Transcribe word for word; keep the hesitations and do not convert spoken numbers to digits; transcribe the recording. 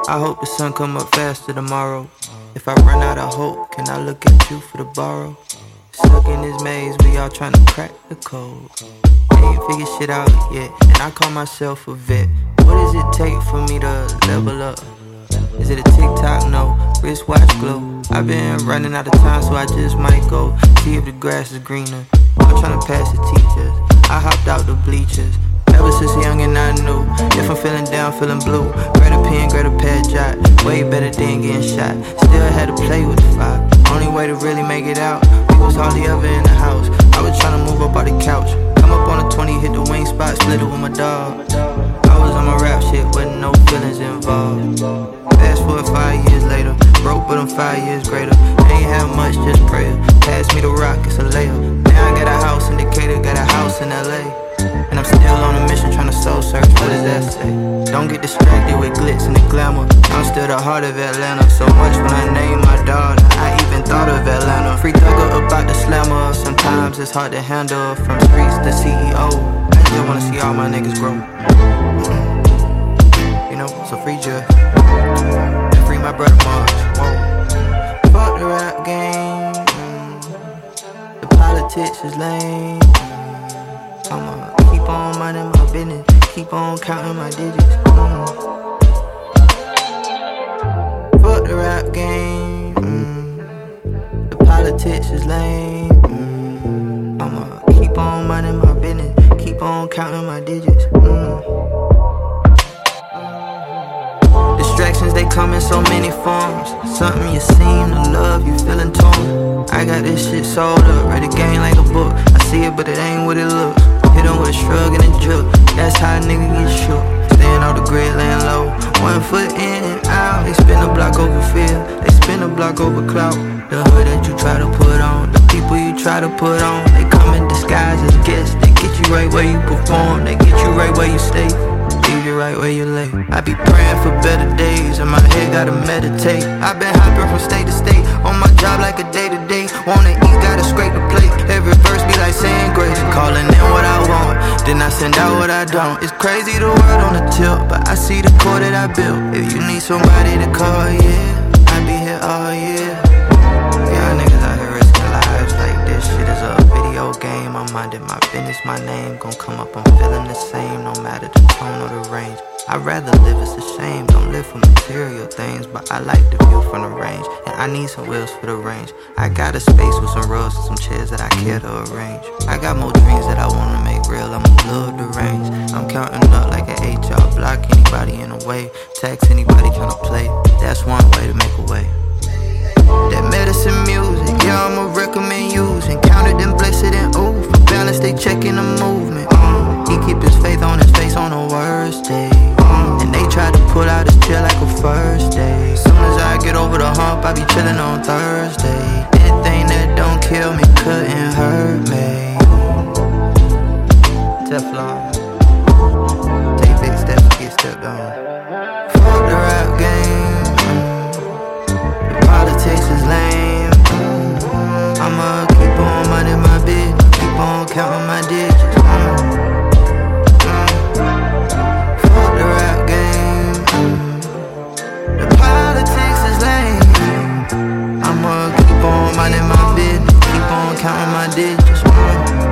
I hope the sun come up faster tomorrow. If I run out of hope, can I look at you for the borrow? Stuck in this maze, we all tryna crack the code. Ain't figure shit out yet, and I call myself a vet. What does it take for me to level up? Is it a TikTok? No. Wristwatch glow. I've been running out of time, so I just might go see if the grass is greener. I'm tryna pass the teachers. I hopped out the bleachers. Ever since young and I knew, if I'm feeling down, feeling blue, grab a pen, grab a pad jot. Way better than getting shot. Still had to play with the fire. Only way to really make it out, we was hardly ever in the house. I was tryna move up out the couch. Come up on a twenty, hit the wing spot, split it with my dog. I was on my rap shit with no feelings involved. Fast forward five years later, broke but I'm five years greater. Ain't have much, just prayer. Pass me the rock, it's a layup. Now I got a house in Decatur, got a house in L A. And I'm still on a mission tryna soul search, what does that say? Don't get distracted with glitz and the glamour. I'm still the heart of Atlanta. So much when I name my daughter, I even thought of Atlanta. Free thugger about the slammer. Sometimes it's hard to handle. From streets to C E O, I just wanna see all my niggas grow. You know, so free Judge and free my brother March. Whoa. Fuck the rap game. mm. The politics is lame. mm. I'ma keep on minding my business, keep on counting my digits. mm. Fuck the rap game. mm. The politics is lame. mm. I'ma keep on minding my business, keep on counting my digits. mm. Distractions, they come in so many forms. Something you seem to love, you feeling torn. I got this shit sold up, read the game like a book. I see it, but it ain't what it looks. Hit 'em with a shrug and a jerk. That's how a nigga get shook. Staying off the grid, laying low. One foot in and out. They spin the block over field, they spin the block over clout. The hood that you try to put on, the people you try to put on, they come in disguise as guests. They get you right where you perform, they get you right where you stay. Leave you right where you lay. I be praying for better days, and my head gotta meditate. I been hopping from state to state, on my job like a day to day. Wanna eat, gotta scrape the plate. Every verse be like saying grace, calling in what I want, then I send out what I don't. It's crazy the world on the tilt, but I see the core that I built. If you need somebody to call, yeah, I be here all year. Y'all niggas out here risking lives like this shit is a video game. I'm minding my business, my name gon' come up, I'm feeling the same, no matter the tone or the range. I'd rather live, it's a shame, don't live for material things, but I like the view from the range, and I need some wheels for the range. I got a space with some rugs and some chairs that I care to arrange. I got more dreams that I wanna make real, I'm a little deranged. I'm counting up like an eight, y'all block anybody in the way, text anybody tryna play, that's one way to make a way. That medicine music, yeah, I'ma recommend using. Counted and blessed and ooh, for balance they checking the movement. mm. He keep his faith on his face on the worst day. mm. And they try to pull out his chair like a first day. Soon as I get over the hump, I be chillin' on Thursday. Anything that don't kill me couldn't hurt me. Teflon, take big steps to get stepped on. Fuck the rap game. Politics is lame. mm. I'ma keep on minding my business, keep on counting my digits. mm. Mm. Fuck the rap game. mm. The politics is lame. I'ma keep on minding my business, keep on counting my digits. mm.